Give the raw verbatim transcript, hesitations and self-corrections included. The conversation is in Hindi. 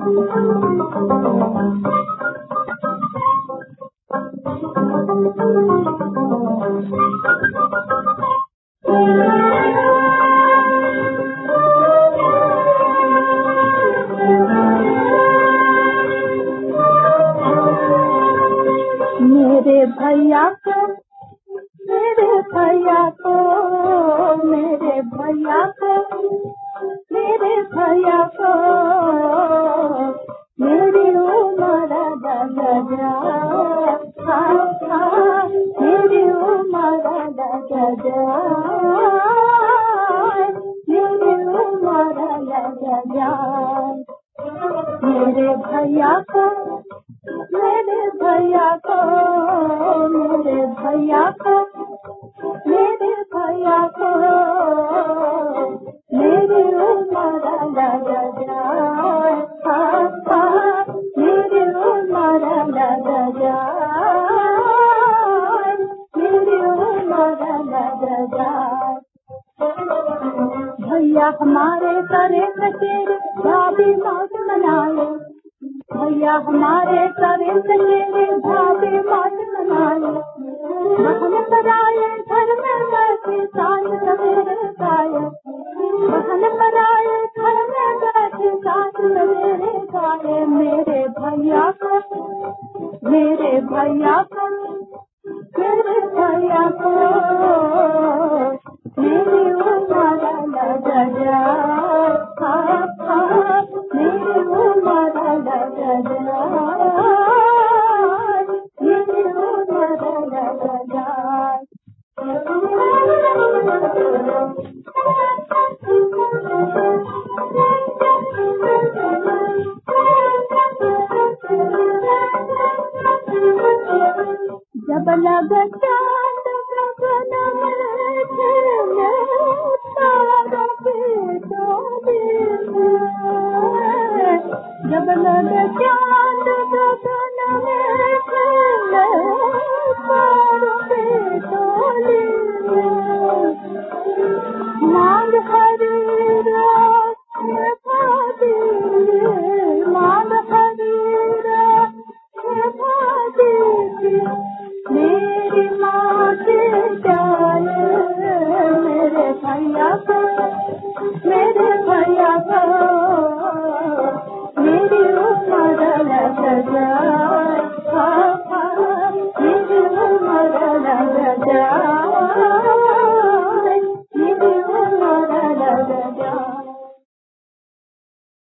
मेरे भैया को मेरे भैया को मेरे भैया को मेरे भैया को मेरी उम्र लग जाए, मेरी उम्र लग जाए, मेरी उम्र लग जाए। मेरे भैया को मेरे भैया को मेरे भैया को मेरे भैया को मेरी उम्र लग जाए, मेरी उम्र लग जाए, मेरी उम्र लग जाए। भैया हमारे करे कचेरे भाभी मौज मनाए, भैया हमारे करे कचेरे भाभी मौज मनाए। बहन पराए घर में बैठे साथ सवेरे गाए, बहन पराए घर में बैठे साथ सवेरे गाए। मेरे भैया को मेरे भैया को मेरे भैया को मेरी उम्र लग जाए, मेरी उम्र लग जाए, मेरी उम्र लग जाए। जब लग चाँद गगन में खेले तारों की डोली में, जब लग चाँद गगन में खेले तारों की डोली में, मांग हरी रात में भादी, मांग हरी रात में भादी मेरी माँ के प्यार। मेरे भैया को मेरे भैया को मेरी उम्र लग जाए, मेरी उम्र लग जाए।